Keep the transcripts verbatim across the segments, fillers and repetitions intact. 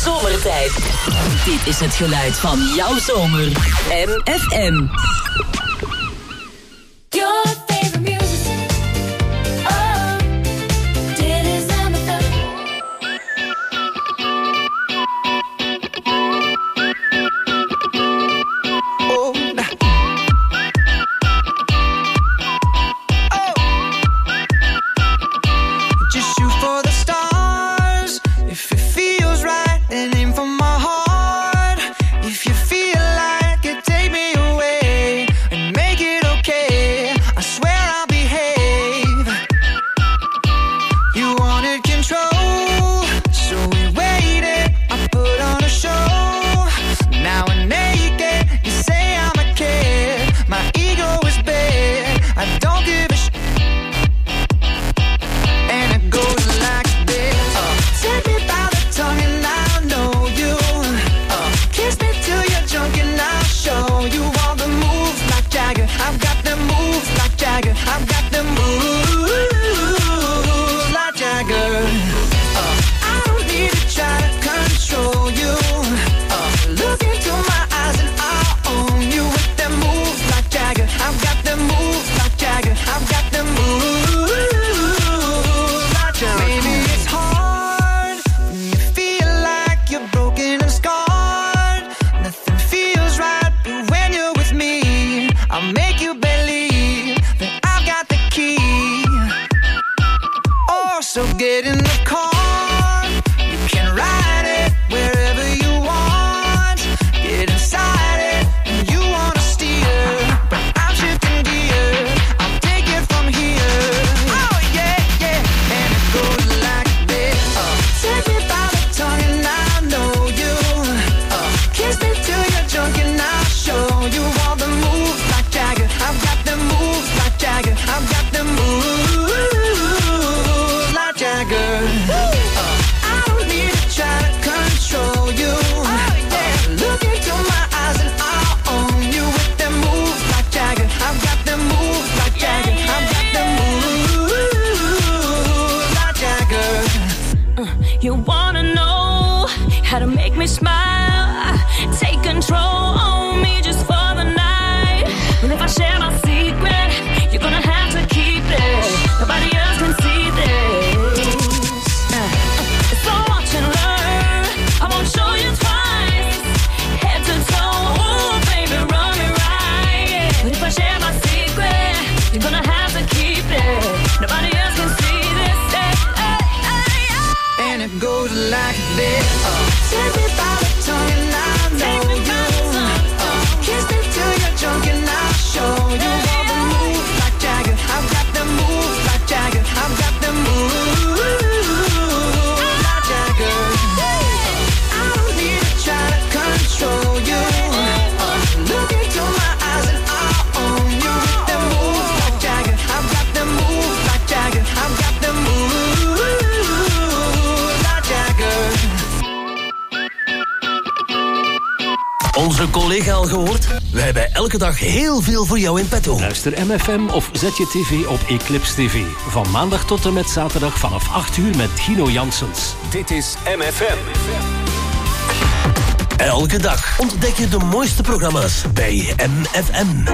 zomertijd. Dit is het geluid van jouw zomer. M F M. Your favorite music. Oh, dit is M F M. Oh, nah. Oh, just shoot for the stars. If it feels right, and aim for my heart. If you feel like it, take me away and make it okay. I swear I'll behave. You wanted control, so we waited. I put on a show. Now we're naked. You say I'm a kid. My ego is bad. I don't give a sh. And it goes like this. Uh, take me by the tongue and I'll know you. Uh, kiss me till you're drunk and I'll show you all the moves like Jagger. I've got the moves like Jagger. I've got the moves like Jagger. Uh, I don't need to try to control you. Uh, look into my eyes and I'll own you with them moves like Jagger. I've got the moves like Jagger. I've got the moves like Jagger. Maybe it's hard when you feel like you're broken and scarred. Nothing feels right, but when you're with me, I'll make you believe that I've got the key. Oh, so get in the car. You can ride it wherever you want. Get inside it and you wanna steer, but I'm shifting gear. I'll take it from here. Oh yeah, yeah, and it goes like this. Uh, take me by the tongue and I know you. Uh, kiss me till you're drunk and I'll show you all the moves like Jagger. I've got the moves like Jagger. I've got the moves like Jagger. Uh, I don't need to try to control you. Oh, yeah. Look into my eyes and I'll own you with them moves like Jagger. I've got them moves like Jagger. I've got them moves like Jagger. You wanna know how to make me smile? Take control on me just for the night. And if I share my secret, you're gonna have to keep it. Nobody else can see this. Uh, So watch and learn. I won't show you twice. Head to toe, ooh, baby, run me right. But if I share my secret, you're gonna have to keep it. Nobody else can see this. Hey, hey, hey, hey. And it goes like this. Uh, take me by the tongue and I know Take me by you. the tongue. Uh, kiss me till you're drunk and I'll show you all the moves like Jagger. I've got the moves like Jagger. I've got the moves like Jagger. Uh, I don't need to try to control you. Uh, look into my eyes and I'll own you with the moves like Jagger. I've got the moves like Jagger. I've got the moves like Jagger. Onze collega al gehoord? We hebben elke dag heel veel voor jou in petto. Luister M F M of zet je tv op Eclipse T V. Van maandag tot en met zaterdag vanaf acht uur met Gino Janssens. Dit is M F M. Elke dag ontdek je de mooiste programma's bij M F M.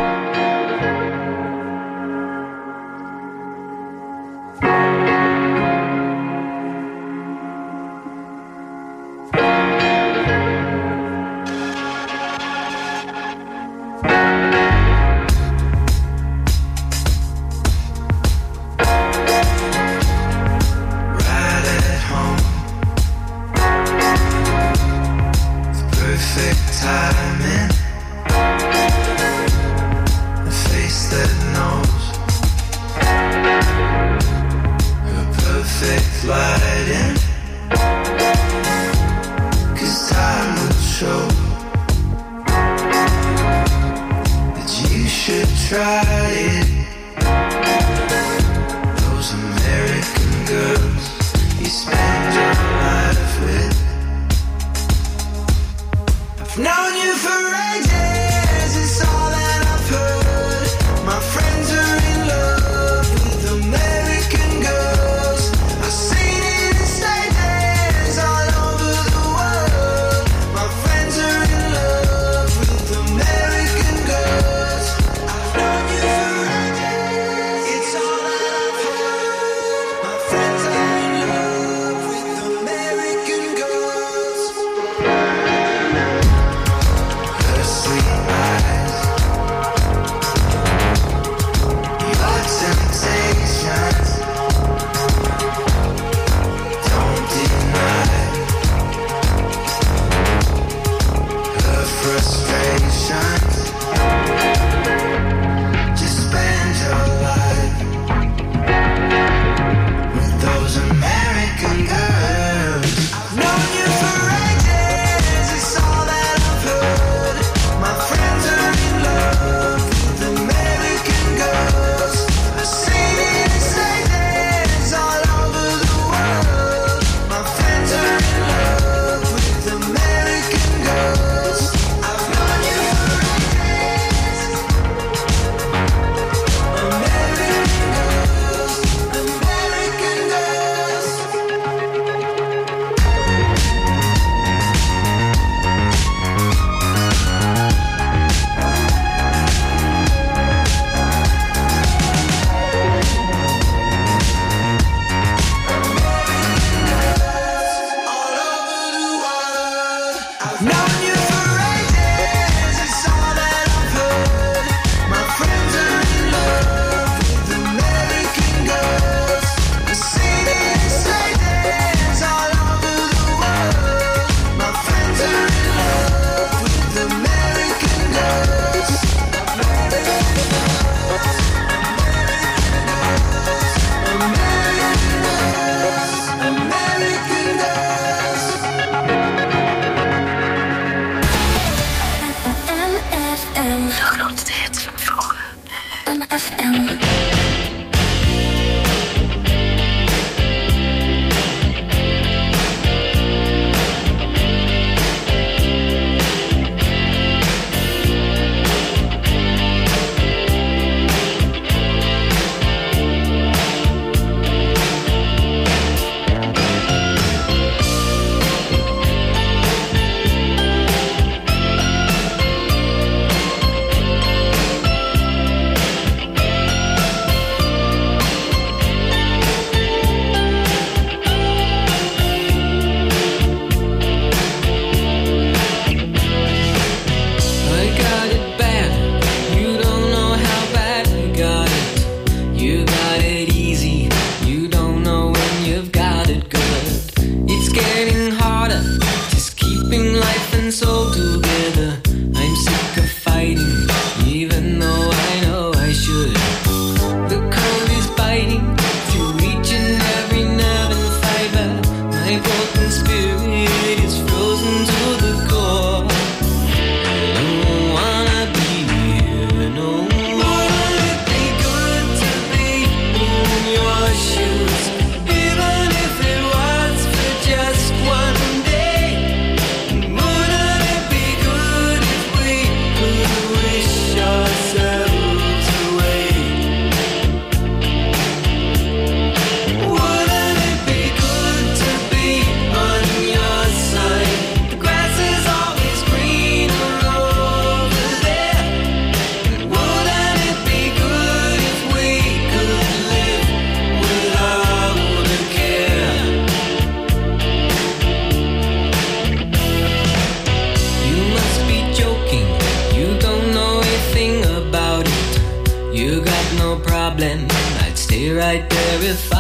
Right at home, perfect timing. A face that knows her perfect lighting. 'Cause time will show that you should try it. Those American girls you spend your life with. I've known you for ages, it's all that I've heard. My friends are in love with American girls. I've seen it in stages all over the world.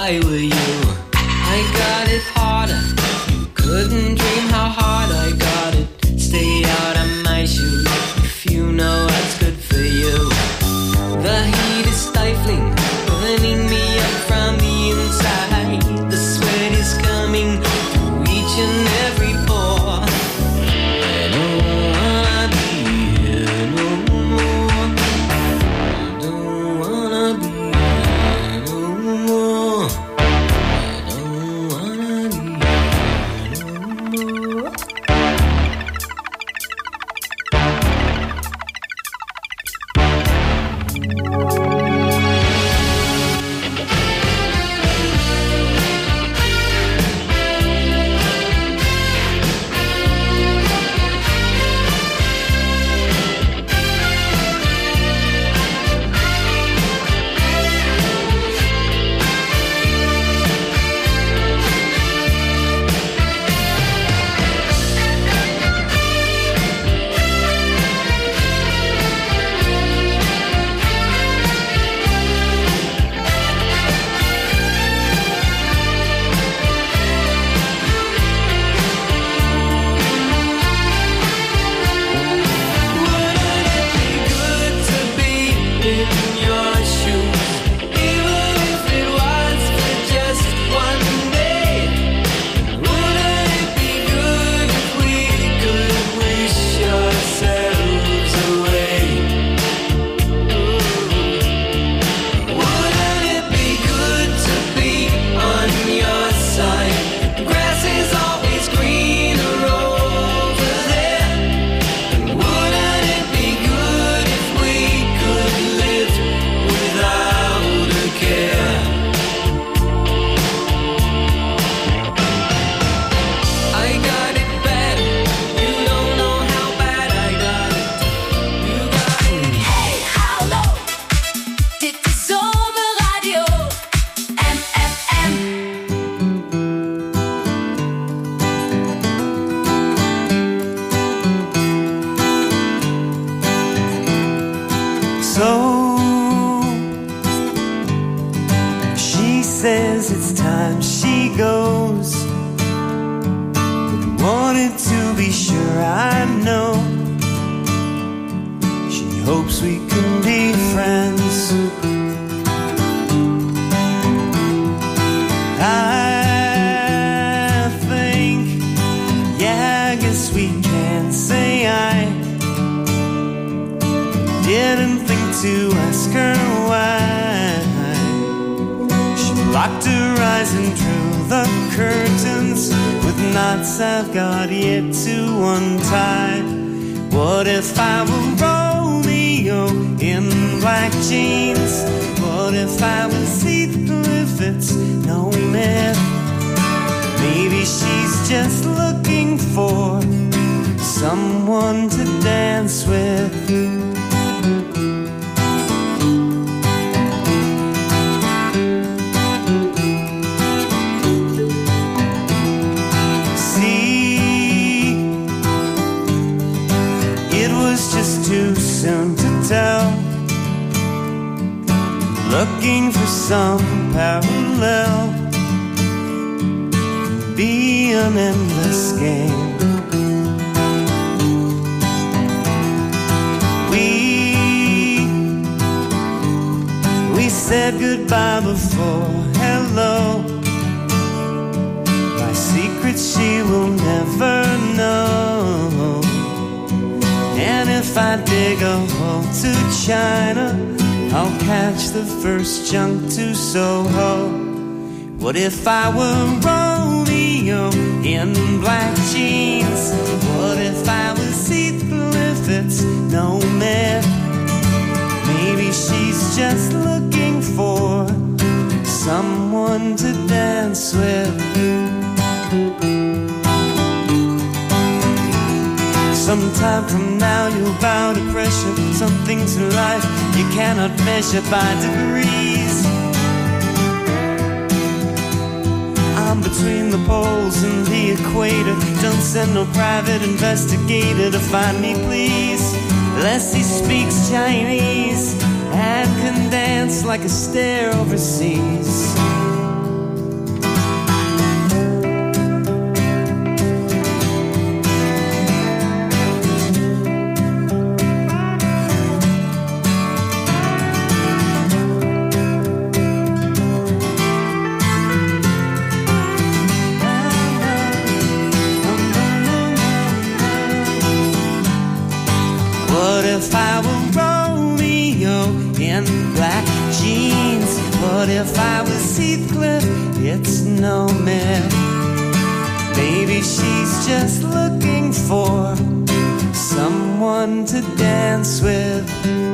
I were you. I got it harder. You couldn't dream how hard I got it. Stay out of my shoes if you know what's good for you. The heat is stifling, burning me up from the inside. The sweat is coming through each and every pore. I don't wanna be here no more. I don't wanna be here no more. I don't wanna be here no more. What if I were Romeo in black jeans? What if I was Heathcliff? It's no myth. Maybe she's just looking for someone to dance with. Sometime from now you'll bow to pressure. Some things in life you cannot measure by degrees. I'm between the poles and the equator. Don't send no private investigator to find me, please. Unless he speaks Chinese and can dance like a stare overseas. What if I was Heathcliff? It's no myth. Maybe she's just looking for someone to dance with.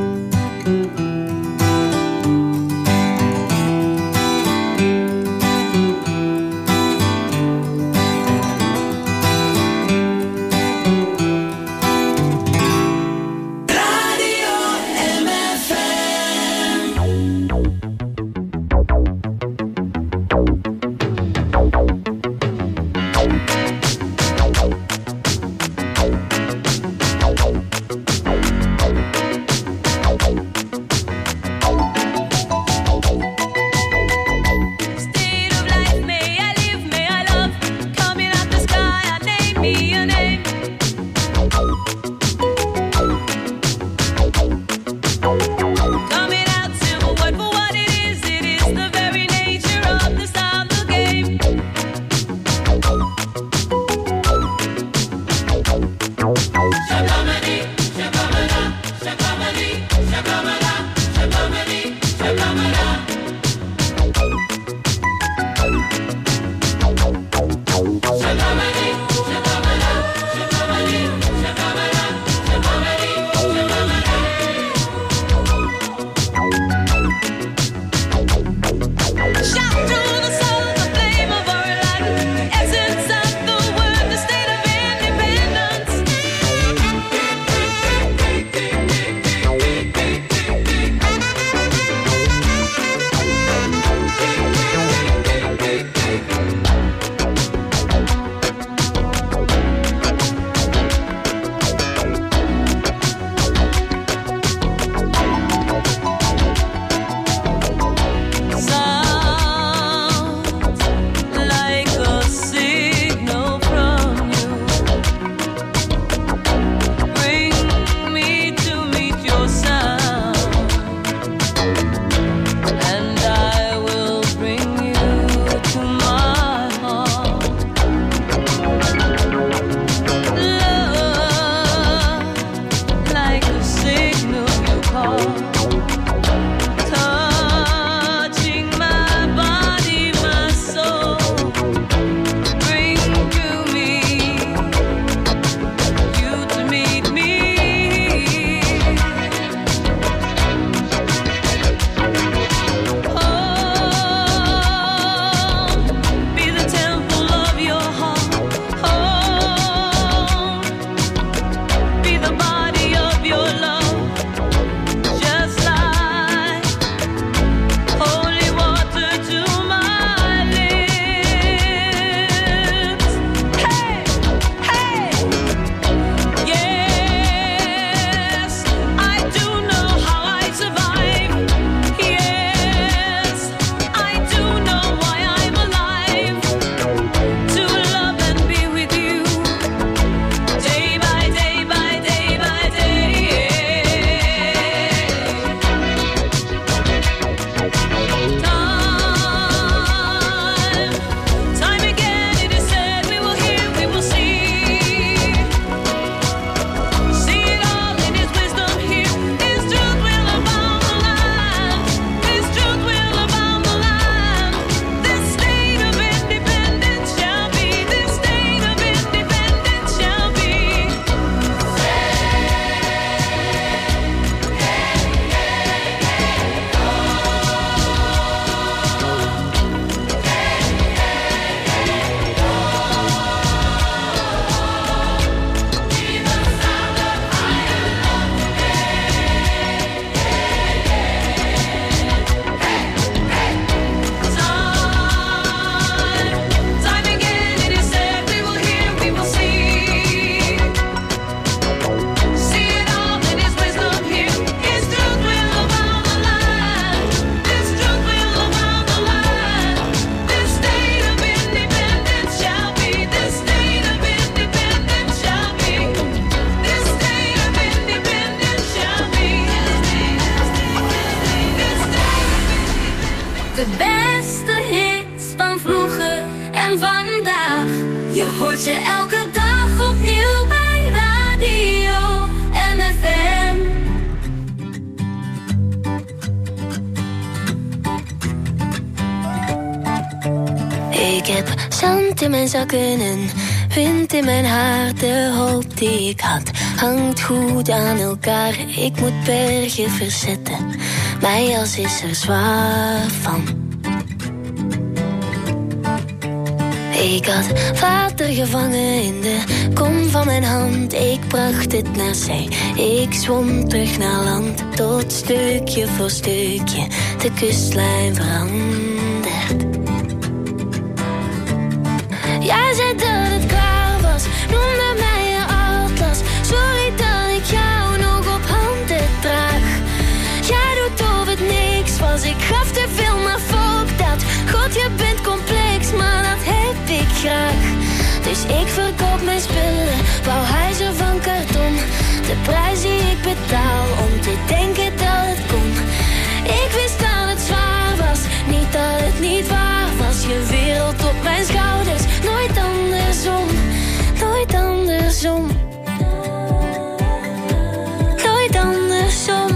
De beste hits van vroeger en vandaag. Je hoort ze elke dag opnieuw bij Radio M F M. Ik heb zand in mijn zakken en wind in mijn haar. De hoop die ik had hangt goed aan elkaar. Ik moet bergen verzetten, mijn jas is er zwaar van. Ik had water gevangen in de kom van mijn hand. Ik bracht het naar zee, ik zwom terug naar land. Tot stukje voor stukje de kustlijn verandert. Jij zei dat het klaar was, noemde mij je atlas. Sorry dat ik jou nog op handen draag. Jij doet of het niks was, ik gaf te veel, maar fuck dat. God, je bent complex, maar dat heb ik graag. Dus ik verkoop mijn spullen, bouw huizen van karton. De prijs die ik betaal om te denken dat het kon. Ik wist dat het zwaar was, niet dat het niet waar was. Je wereld op mijn schouders, nooit andersom, nooit andersom. Nooit andersom.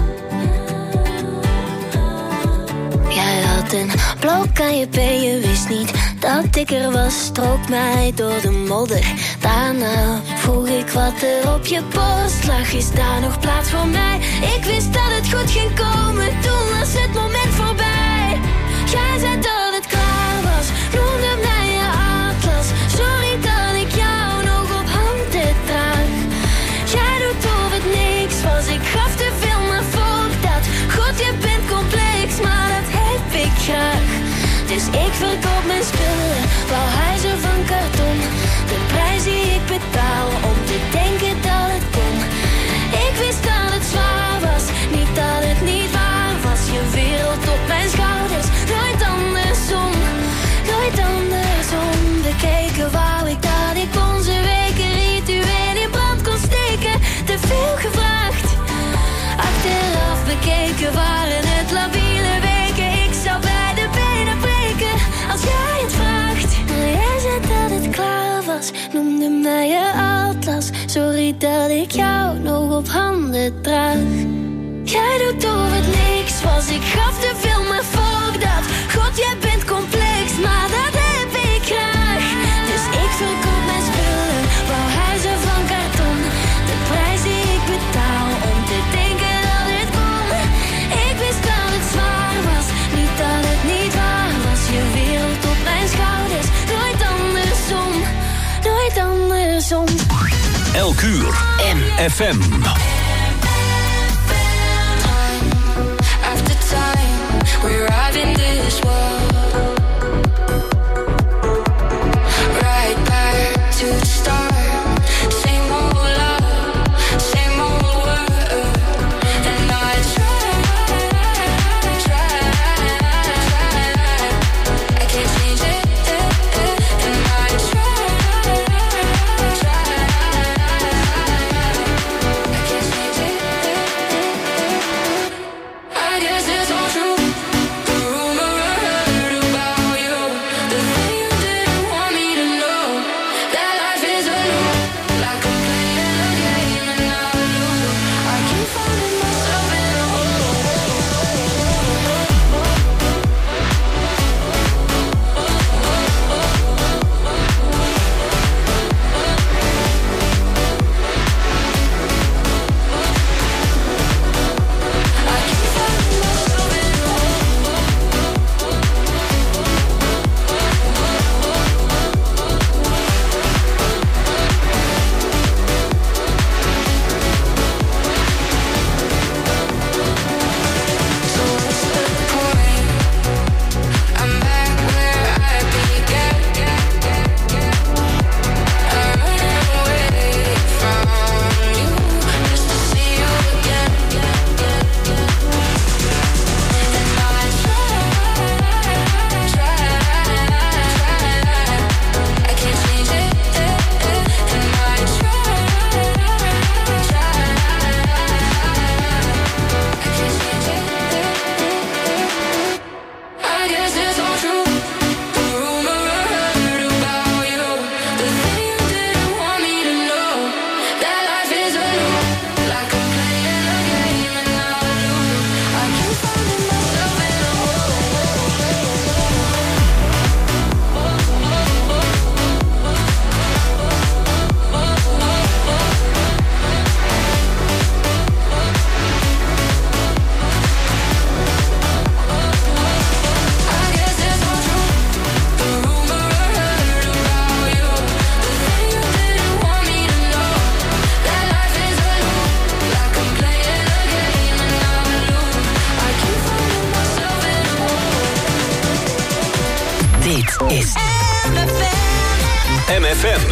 Jij had een blok aan je been, je wist niet dat ik er was. Strook mij door de modder, daarna vroeg ik wat er op je borst lag. Is daar nog plaats voor mij? Ik wist dat het goed ging komen, toen was het moment voorbij. Jij zei dat het klaar was, noemde mij je atlas. Sorry dat ik jou nog op handen draag. Jij doet of het niks was, ik gaf te veel, maar fuck dat. God, je bent complex, maar dat heb ik graag. Dus ik verkoop mijn spullen, bouw huizen van karton. De prijs die ik betaal om te denken dat het kon. Ik wist dat het zwaar was, niet dat het niet waar was. Je wereld op mijn schouders, nooit andersom, nooit andersom. Bekeken wou ik dat ik onze weken ritueel in brand kon steken. Te veel gevraagd, achteraf bekeken waren het labiele weken. Ik zou bij de benen breken als jij het vraagt. Maar jij zei dat het klaar was, noemde mij je atlas. Sorry dat ik jou nog op handen draag. Jij doet of het niks was, ik gaf te veel, maar fuck dat. God, jij bent complex, maar dat heb ik graag. Dus ik verkoop mijn spullen, bouw huizen van karton. De prijs die ik betaal om te denken dat het kon. Ik wist dat het zwaar was, niet dat het niet waar was. Je wereld op mijn schouders, nooit andersom, nooit andersom. Elk uur M F M. After time, we arrive in this world. Right back to the start. Same old love, same old world. And I try, try, try. I can't change it. And I try, try. I can't change it. I guess it's all true. The rumor M F M.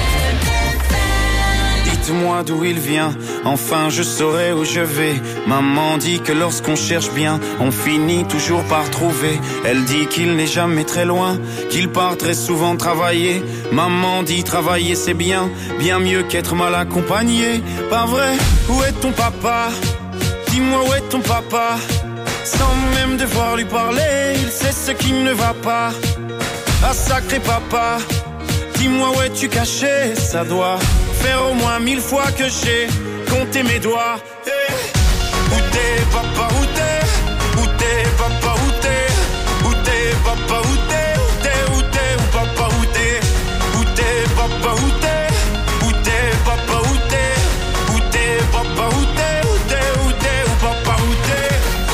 Dites-moi d'où il vient, enfin je saurai où je vais. Maman dit que lorsqu'on cherche bien, on finit toujours par trouver. Elle dit qu'il n'est jamais très loin, qu'il part très souvent travailler. Maman dit travailler c'est bien, bien mieux qu'être mal accompagné. Pas vrai? Où est ton papa? Dis-moi où est ton papa? Sans même devoir lui parler, il sait ce qui ne va pas. Ah sacré papa, dis-moi où es-tu caché? Ça doit faire au moins mille fois que j'ai compté mes doigts. Hey. Où t'es papa, où t'es? Où t'es papa, où t'es? Où t'es papa, où t'es? Où t'es, où t'es, où papa, où t'es? Où t'es papa, où t'es? Où t'es papa, où t'es? Où t'es papa, où t'es? Où t'es, où t'es, où papa, où t'es?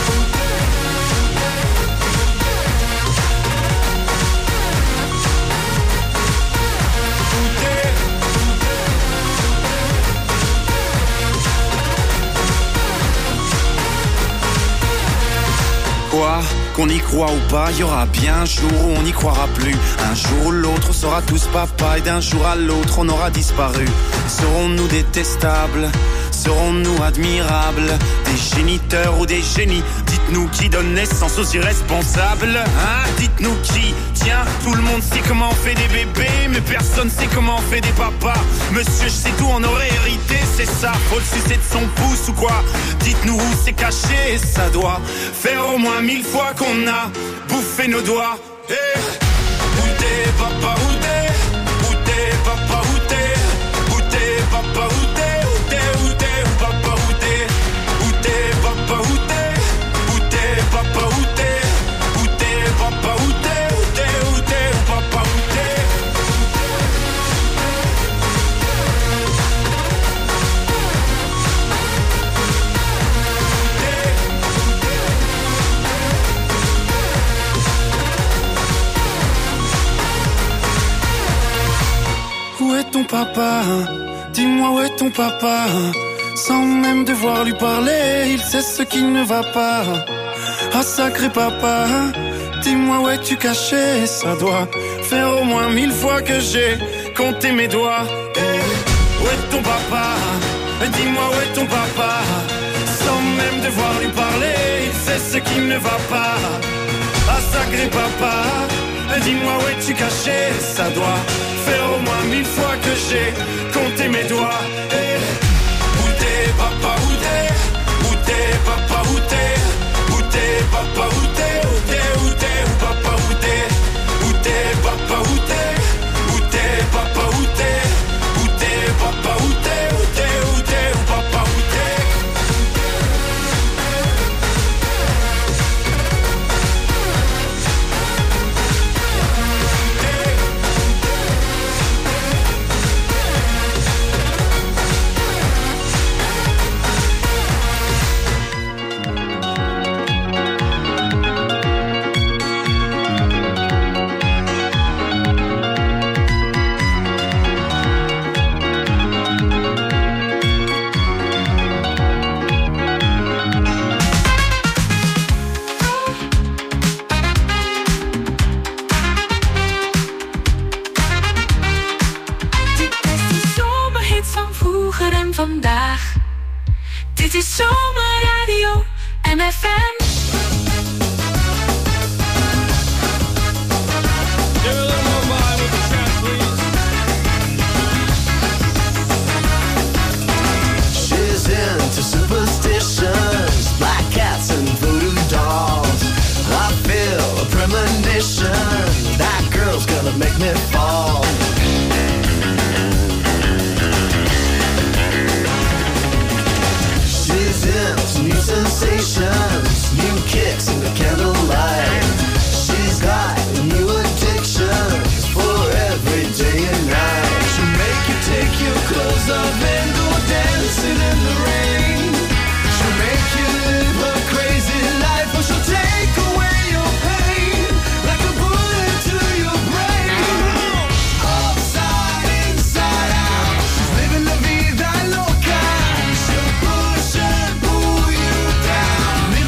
Quoi? Qu'on y croit ou pas, y aura bien un jour où on n'y croira plus. Un jour ou l'autre, on sera tous papa, et d'un jour à l'autre, on aura disparu. Serons-nous détestables? Serons-nous admirables? Des géniteurs ou des génies? Dites-nous qui donne naissance aux irresponsables? Hein? Dites-nous qui? Tiens, tout le monde sait comment on fait des bébés, mais personne sait comment on fait des papas. Monsieur, je sais tout, on aurait hérité, c'est ça. Faut le sucer de son pouce ou quoi? Dites-nous où c'est caché, ça doit faire au moins mille fois qu'on a bouffé nos doigts. Hey. Où t'es papa, où t'es? Où t'es papa, où t'es? Où t'es papa, où t'es? Où t'es, où t'es, où papa, où t'es? Où t'es papa, où t'es? Où t'es papa, où t'es? Où t'es papa, où t'es? Où t'es, où t'es, où papa, où t'es? Où est ton papa? Dis-moi où est ton papa? Sans même devoir lui parler, il sait ce qui ne va pas. Ah sacré papa, dis-moi où es-tu caché? Ça doit faire au moins mille fois que j'ai compté mes doigts. Hey. Où est ton papa? Dis-moi où est ton papa? Sans même devoir lui parler, il sait ce qui ne va pas. Ah sacré papa, dis-moi où es-tu caché? Ça doit faire au moins mille fois que j'ai compté mes doigts. Hey. Où t'es papa, où t'es? Où t'es papa, où t'es? Où t'es papa, où t'es? Où t'es, où t'es, où papa, où t'es? Où t'es papa, où t'es? Où t'es papa, où t'es? Où t'es papa, où t'es? Où t'es, où t'es, où papa, où t'es? Vandaag. Dit is Zomerradio M F M. She's into superstitions, black cats and voodoo dolls. I feel a premonition, that girl's gonna make me fall. New sensations, new kicks in the candlelight. She's got new addictions for every day and night. She'll make you take your clothes off and go dancing in the rain. She'll make you live her crazy life, or she'll take away your pain like a bullet to your brain. Upside, inside out, she's living la vida loca. She'll push and pull you down.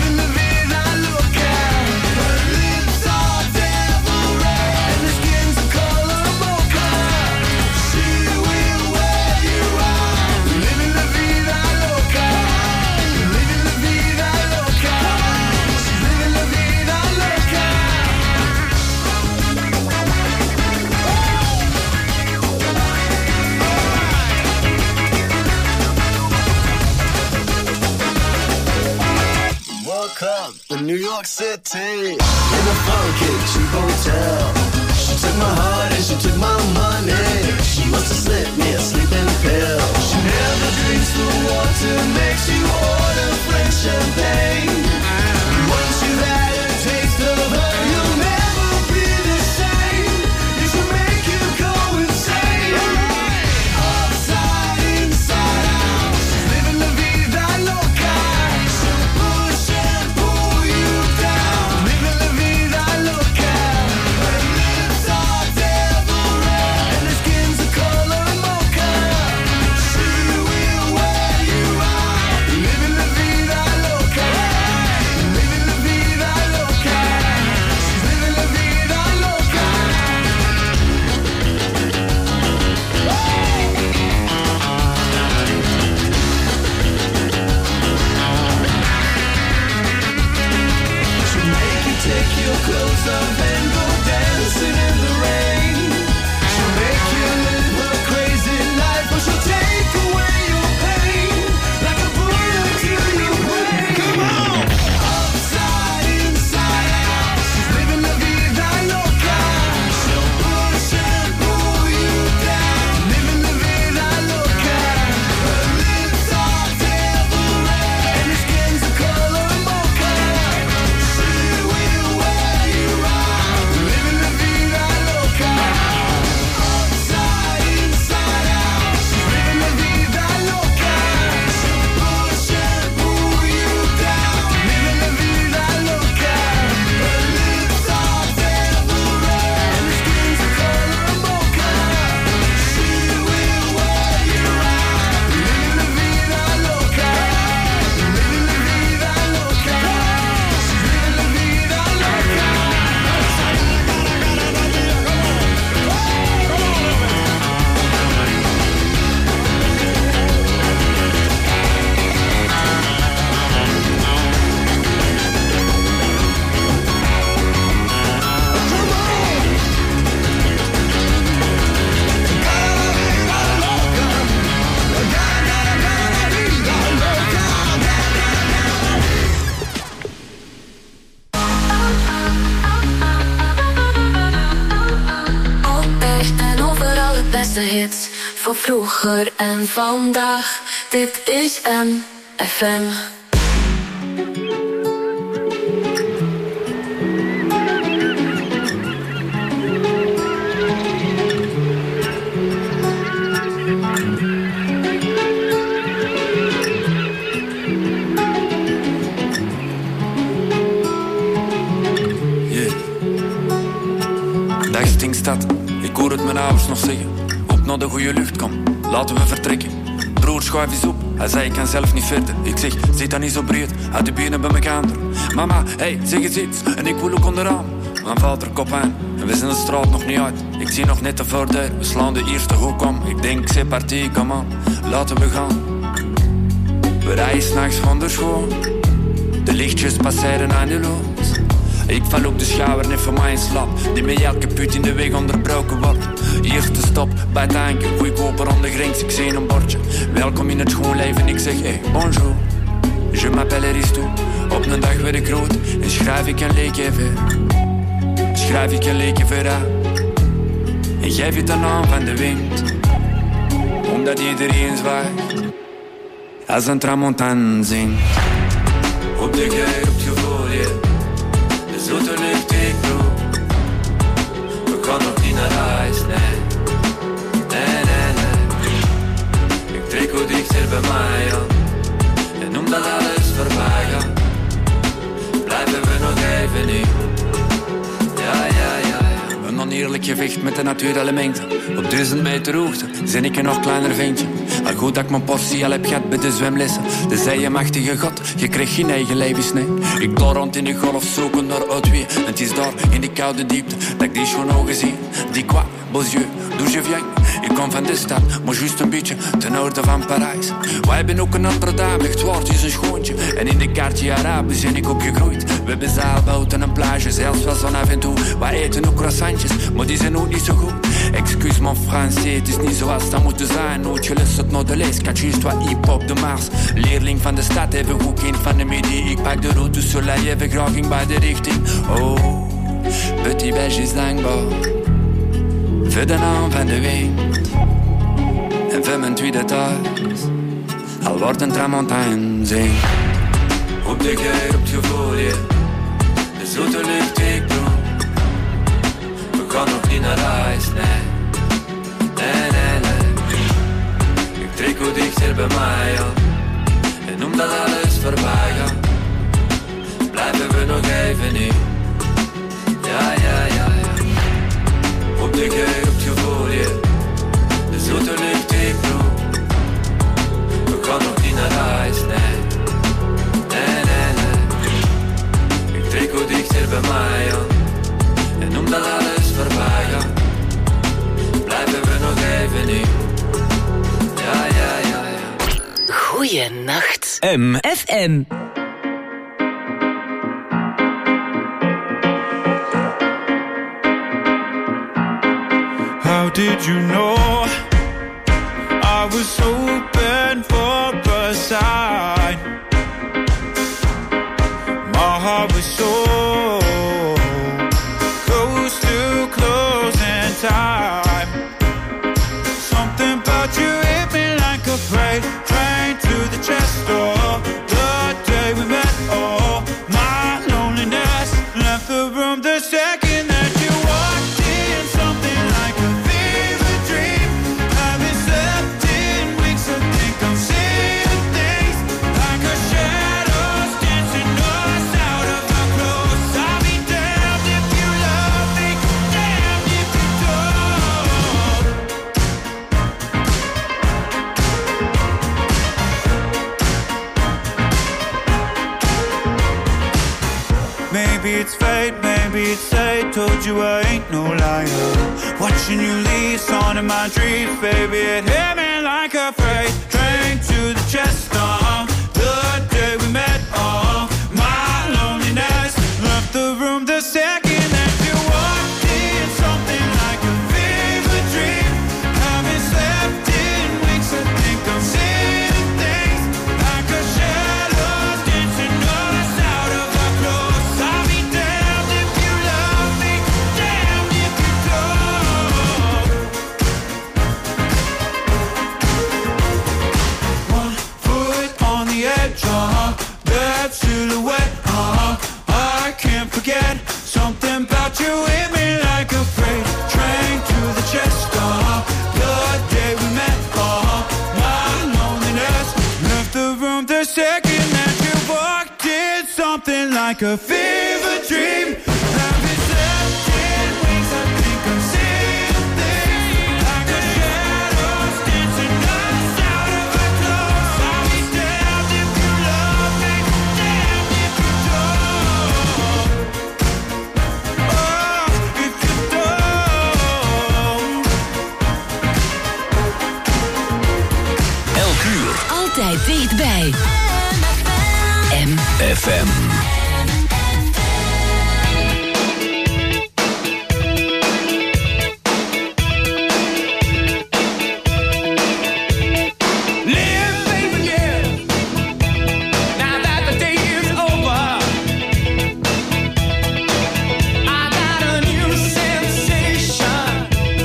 York City in a funky cheap hotel. She took my heart and she took my money. She must have slipped me a sleeping pill. She never drinks the water, makes you order French champagne. Once you've had a taste of her, you'll never be the same. You should make you go insane. Upside, inside out, she's living la vida loca. She'll push and pull you down. Living la vida loca. Her lips are devil red and her skin's the color mocha. She will wear you out. Living la vida loca. Living la vida loca. She's living la vida loca. She'll make you take your clothes off and go dancing in the rain. She'll make you live a crazy life, but she'll take away your pain like a bullet to your brain. Come on! Upside, inside out, she's living la vida loca. She'll push and pull you down. Living la vida loca. Her lips are devil red and her skin's the color mocha. She will wear you out. Living la vida loca. Upside, inside out, she's living la vida loca. She'll push and pull you down. Living la vida loca. Her lips are devil red and her skin's the color mocha. She will wear you out. Living la vida loca. Living la vida loca. She's living la vida loca. Altijd en overal de beste hits. Van vroeger en vandaag. Dit is M F M. Yeah. Dag Stinkstad, ik hoor het mijn ouders nog zeggen. Op naar de goede lucht, kom, laten we vertrekken. Broer, schuif eens op, hij zei ik kan zelf niet verder. Ik zeg, zit dat niet zo breed, uit de benen bij elkaar. Mama, hey, zeg eens iets, en ik wil ook onderaan. Mijn vader kop aan, en we zijn de straat nog niet uit. Ik zie nog net de voordeur, we slaan de eerste hoek om. Ik denk, c'est parti, kom aan, laten we gaan. We rijden s'nachts van de school, de lichtjes passeren aan de lood. Ik val op de schouder, net voor mij in slaap, die met elke put in de weg onderbroken wordt. Eerste stop bij het anker, goedkoper aan de grens, ik zie een bordje. Welkom in het schoonleven, ik zeg hey, bonjour. Je m'appelle Aristo, op een dag werd ik rood en schrijf ik een leekje ver. Schrijf ik een leekje ver aan en geef je de naam van de wind, omdat iedereen zwaait als een tramontane zingt. Op de geur, op het gevoel, yeah. De zoete lucht, ik proef. We gaan nog niet naar huis, nee. Nee, nee, nee. Ik trek hoe dichter bij mij, ja. En omdat alles voorbij gaat, blijven we nog even nu. Ja, ja, ja, ja. Een oneerlijk gevecht met de natuurelementen. Op duizend meter hoogte ben ik een nog kleiner ventje. Al goed dat ik mijn portie al heb gehad bij de zwemlessen. De zijemachtige god, je kreeg geen eigen levensnee. Ik doe rond in de golf zoeken naar uitwee. En het is daar in die koude diepte dat ik die schoon ogen zie. Die quoi, beaux yeux, d'où je viens. Ik kom van de stad, maar juist een beetje ten noorden van Parijs. Wij hebben ook een Notre-Dame, echt waar, het is een schoontje. En in de kaartje Arabisch ben ik opgegroeid. We hebben zeilboten en een plage, zelfs wel zon af en toe. Wij eten ook croissantjes, maar die zijn ook niet zo goed. Excuus mijn Fransie, het is niet zoals dat moet zijn. Nooit geluisterd naar de les, catch toi hip-hop de Mars. Leerling van de stad, even goed kind van de midi. Ik pak de route soleil, even graag in bij de richting. Oh, petit beige is dankbaar voor de naam van de wind. En voor mijn tweede thuis, al wordt een tramontane zing. Op de geur, op het gevoel, yeah. De zoete lucht, ik proef. We gaan nog niet naar huis, nee. Nee, nee, nee. Ik trek hoe dichter bij mij, ja. En omdat alles voorbij gaat, blijven we nog even niet. Ja, ja, ja, ja. Op de geur, op het gevoel, yeah. De zoete lucht, ik proef. We gaan nog niet naar huis, nee. Nee, nee, nee. Ik trek hoe dichter bij mij, ja. En omdat alles voorbij gaat, blijven we nog even niet. Ja, ja, ja, ja. Goeienacht. M. F M. How did you know I was hoping for a sign? My heart was so close to closing time. Something about you hit me like a freight train to the chest door. The day we met, oh, my loneliness left the room the second that you walked in. Something like a fever dream. Haven't slept in weeks, I think I'm seeing things like a shadows dancing us out of our clothes. I'll be damned if you love me, damned if you don't. Maybe it's fate, maybe it's fate. Told you I ain't no liar. Watching you leave, on in my dreams, baby. It hit me like a freight train to the chest. Uh, the day we met, uh, my loneliness left the room the second that you walked in. Something like a fever dream. Haven't slept in weeks, I think I'm seeing things like a shadows dancing us out of our clothes. I'll be damned if you love me, damned if you don't. One foot on the edge, uh-huh. That silhouette, uh-huh. I can't forget something about you hit me like a freight train to the chest, uh-huh. The day we met, uh-huh. My loneliness left the room the second that you walked in. Something like a fever dream. Haven't slept in weeks, I think I'm seeing things like a shadows dancing us out of our clothes. I'll be damned if you love me, damned if you don't. Oh, if you don't. Elk uur. Altijd dichtbij. M. F M. Live, baby, yeah. Now that the day is over, I got a new sensation.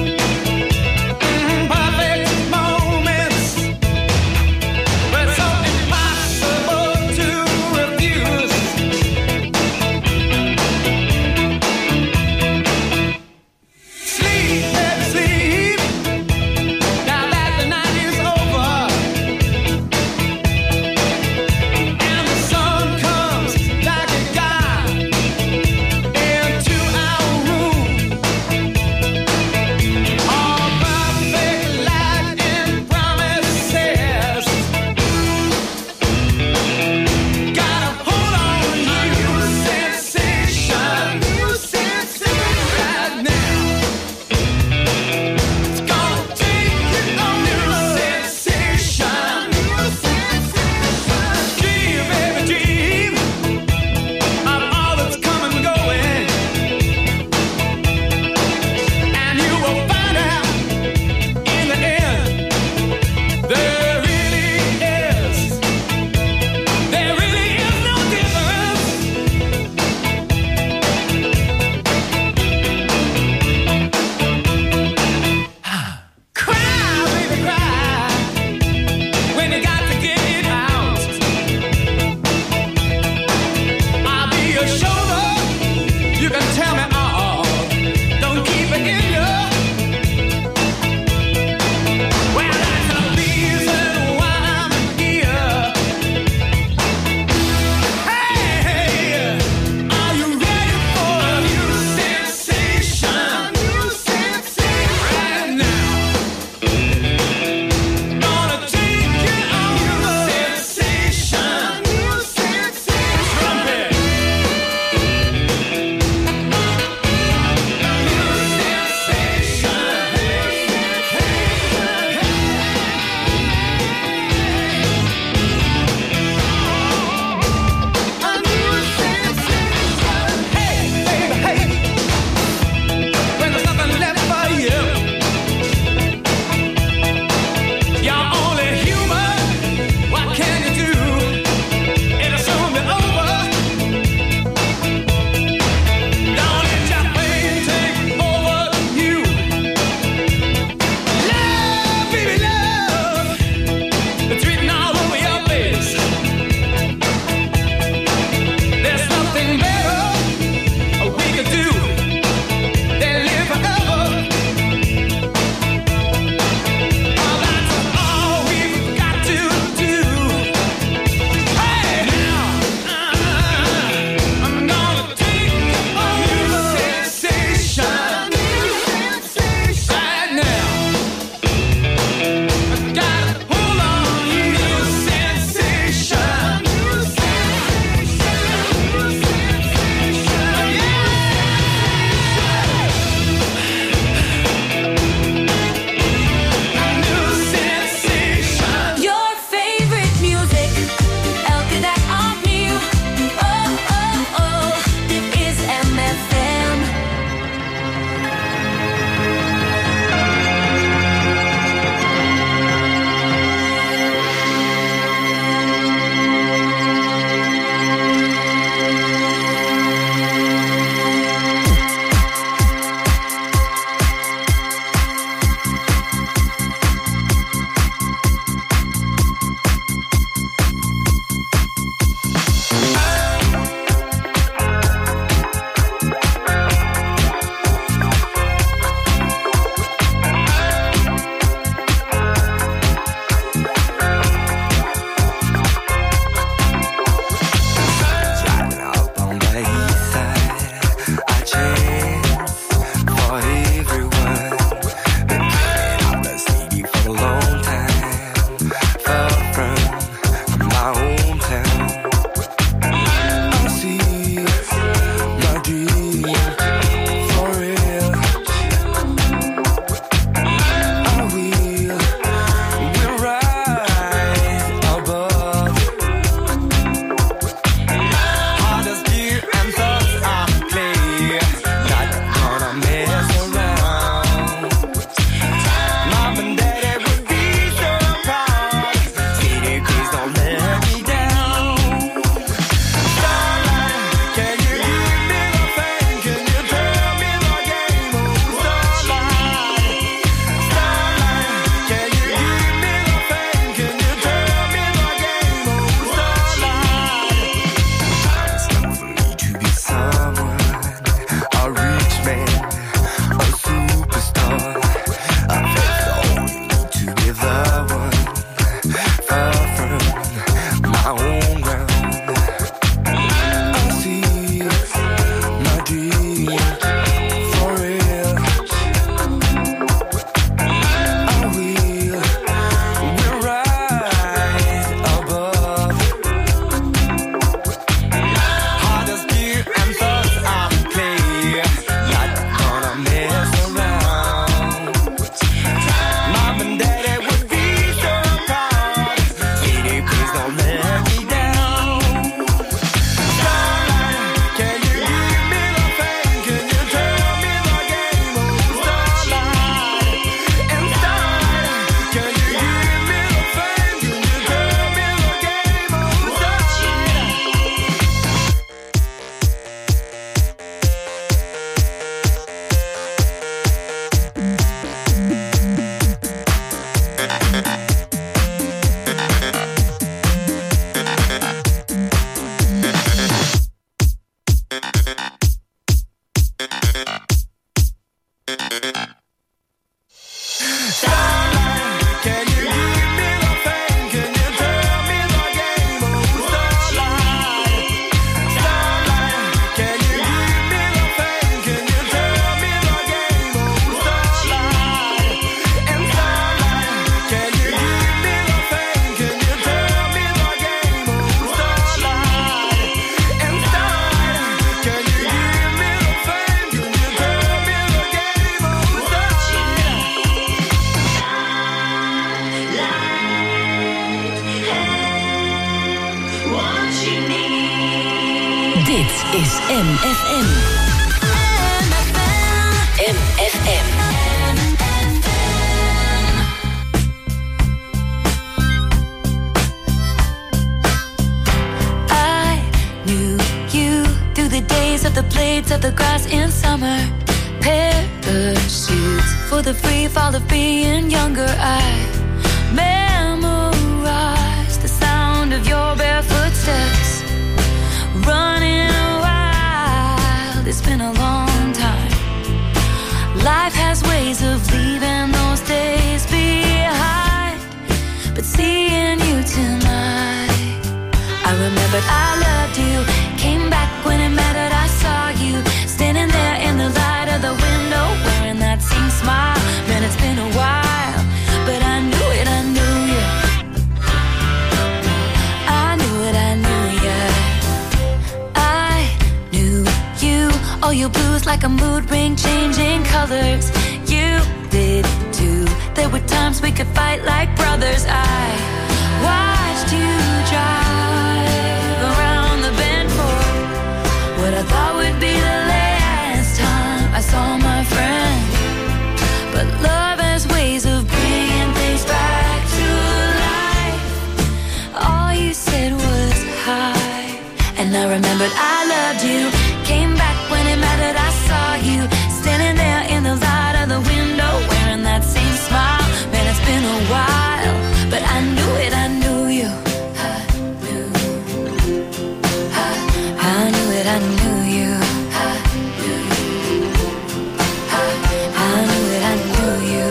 Mm, perfect moments, but so impossible to refuse. is M F M. M F M. I knew you through the days of the blades of the grass in summer. Parachutes for the free fall of being younger. I memorized the sound of your bare footsteps. Running wild, it's been a long time. Life has ways of leaving those days behind. But seeing you tonight, I remembered I loved you. Came back when it mattered, I saw you standing there in the light of the window, wearing that same smile. Man, it's been a while, but I knew it, I knew you. I knew it, I knew you. I knew you. All your blues like a mood ring, changing colors. You did too. There were times we could fight like brothers. I watched you drive around the bend for what I thought would be the last time I saw my friend. But love has ways of bringing things back to life. All you said was hi, and I remembered I loved you. Came back when it mattered, I saw you standing there in the light of the window, wearing that same smile. Man, it's been a while, but I knew it, I knew you. I knew, I, I knew it, I knew you. I knew, I, I knew it, I knew you.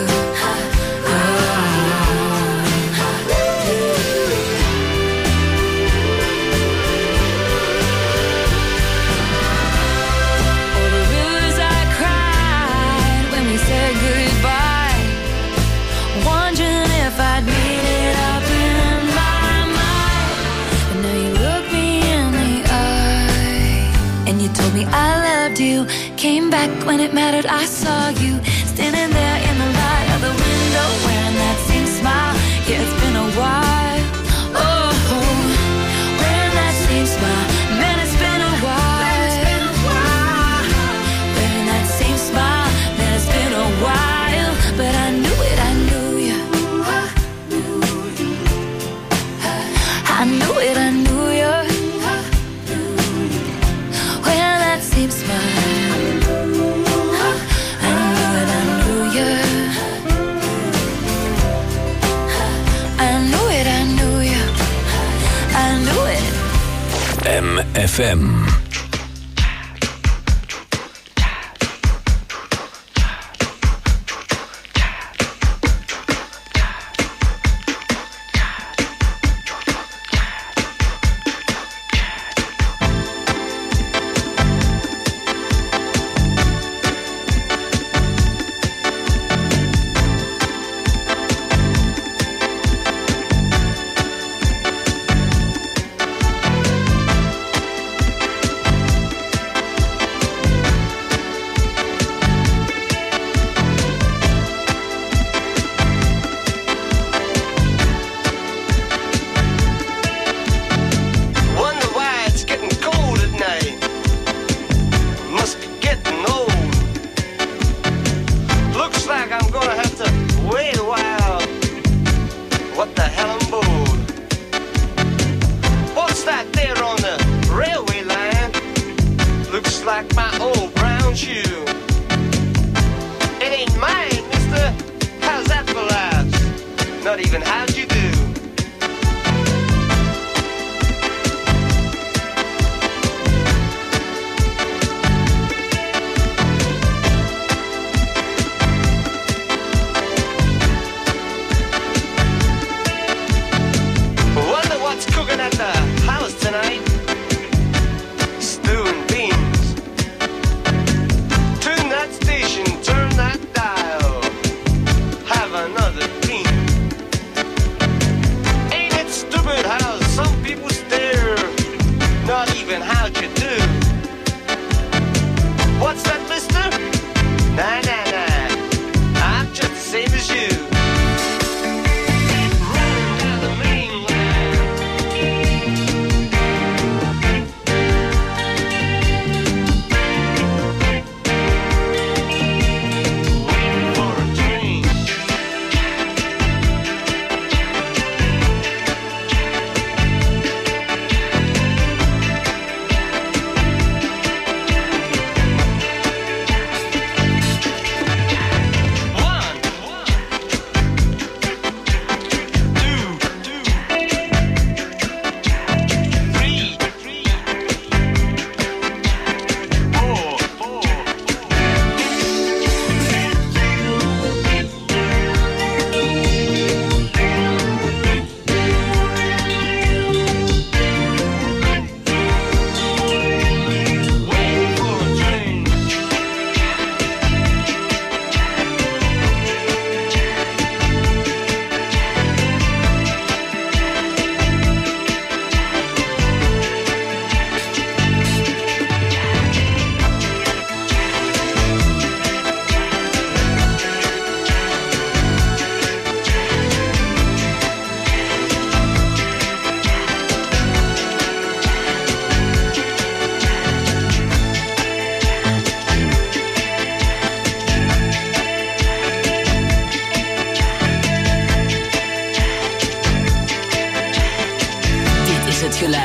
I loved you. Came back when it mattered, I saw you standing there in the light of the window, wearing that same smile. Yeah, it's been a while. Oh, wearing that same smile. Man, it's been a while. Wearing that same smile. Man, it's been a while. But I knew it, I knew you. I knew it, I knew you. Same smile. I knew it, I knew you. I knew it, I knew you. I knew it. M F M.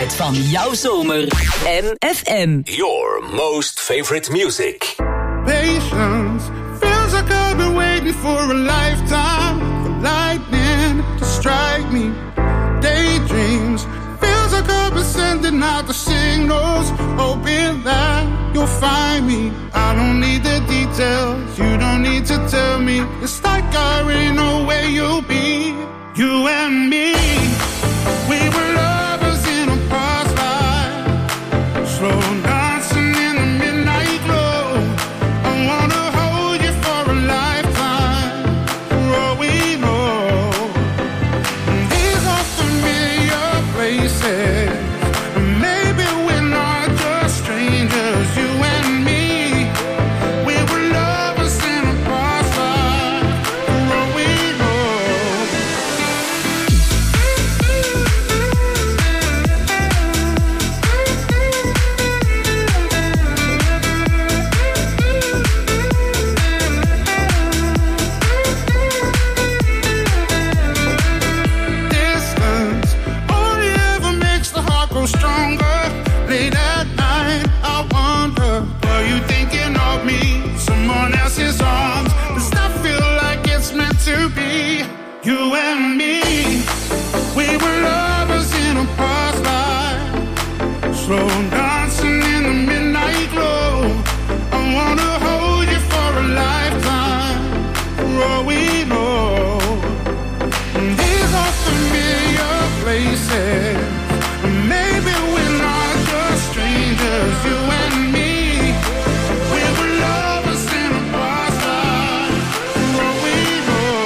geluid van jouw zomer. M F M. Your most favorite music. Patience feels like I've been waiting for a lifetime for lightning to strike me. Daydreams feels like I've been sending out the signals, hoping that you'll find me. I don't need the details, you don't need to tell me. It's like I already know where you'll be. You and me, we were lovers in a past life, slow dancing in the midnight glow. I wanna hold you for a lifetime, for all we know. These are familiar places, maybe we're not just strangers. You and me, we were lovers in a past life, for all we know. Distance only ever makes the heart grow stronger. Late at night, I wonder, are you thinking of me? Someone else's arms. Does that feel like it's meant to be? You and me, we were lovers in a past life, slow dancing in the midnight glow. I wanna hold you for a lifetime, for all we know. These are familiar places, maybe we're not just strangers. You and me, we were lovers in a past life, for all we know.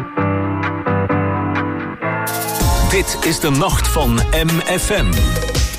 Dit is de nacht van M F M.